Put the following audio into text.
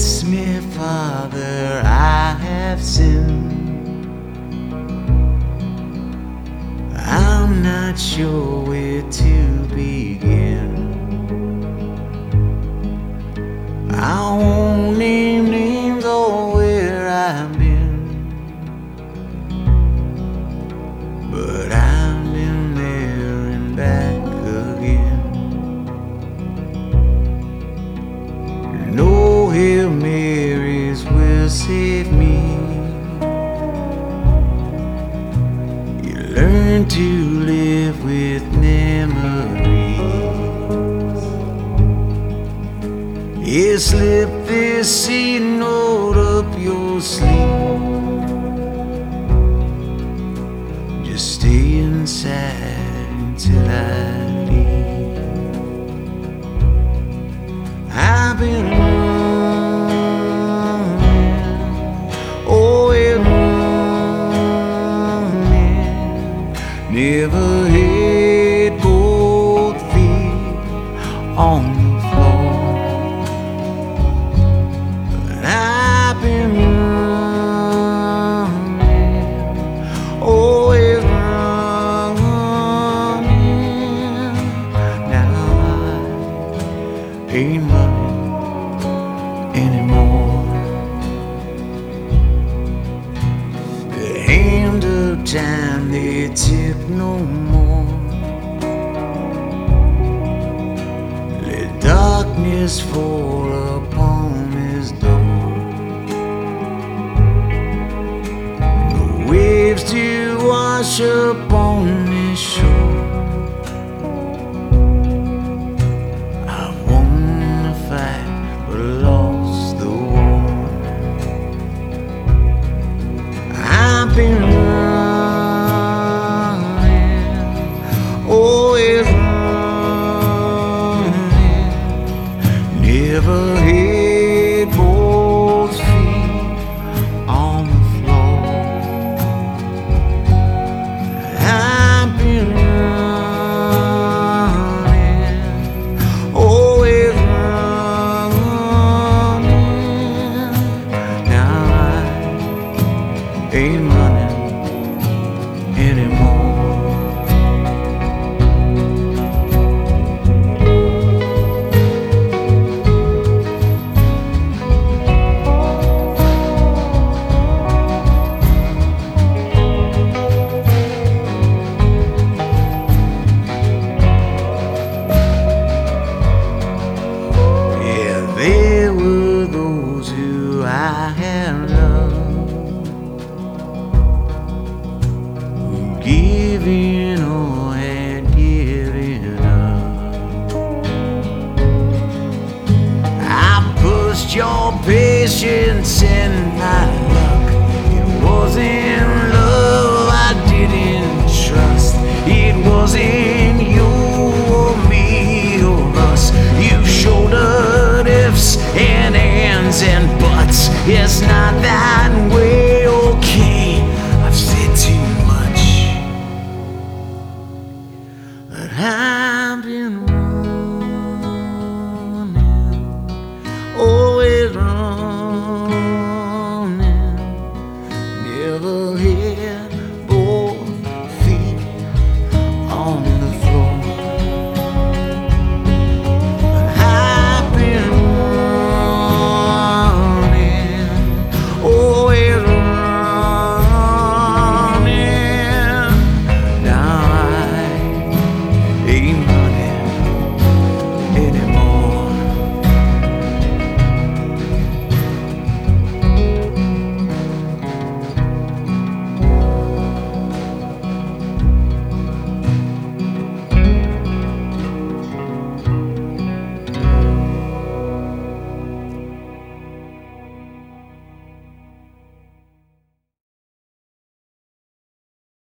Kiss me, Father, I have sinned. I'm not sure where to begin. I won't name names or where I've been, but I've been there and back again. No Hail Marys will save me. You learn to live with memories. You slip this seed note up your sleeve. Just stay inside until I leave. I've been running, always running, never had both feet on the floor. But I've been running, always running. Now I ain't running anymore. The hand of time, they tip no more. Let darkness fall upon his door. The waves to wash upon his shore. I've won the fight but lost the war. I've been running, always running, never had both feet on the floor. I've been running, always running. Now I ain't running anymore. Yeah, there were those who I had loved, who given or had given up. I pushed your patience and my luck. It wasn't love I didn't trust. It wasn't you or me or us. You shouldered ifs and ands and buts. It's not that way, okay? I've said too much, but I've been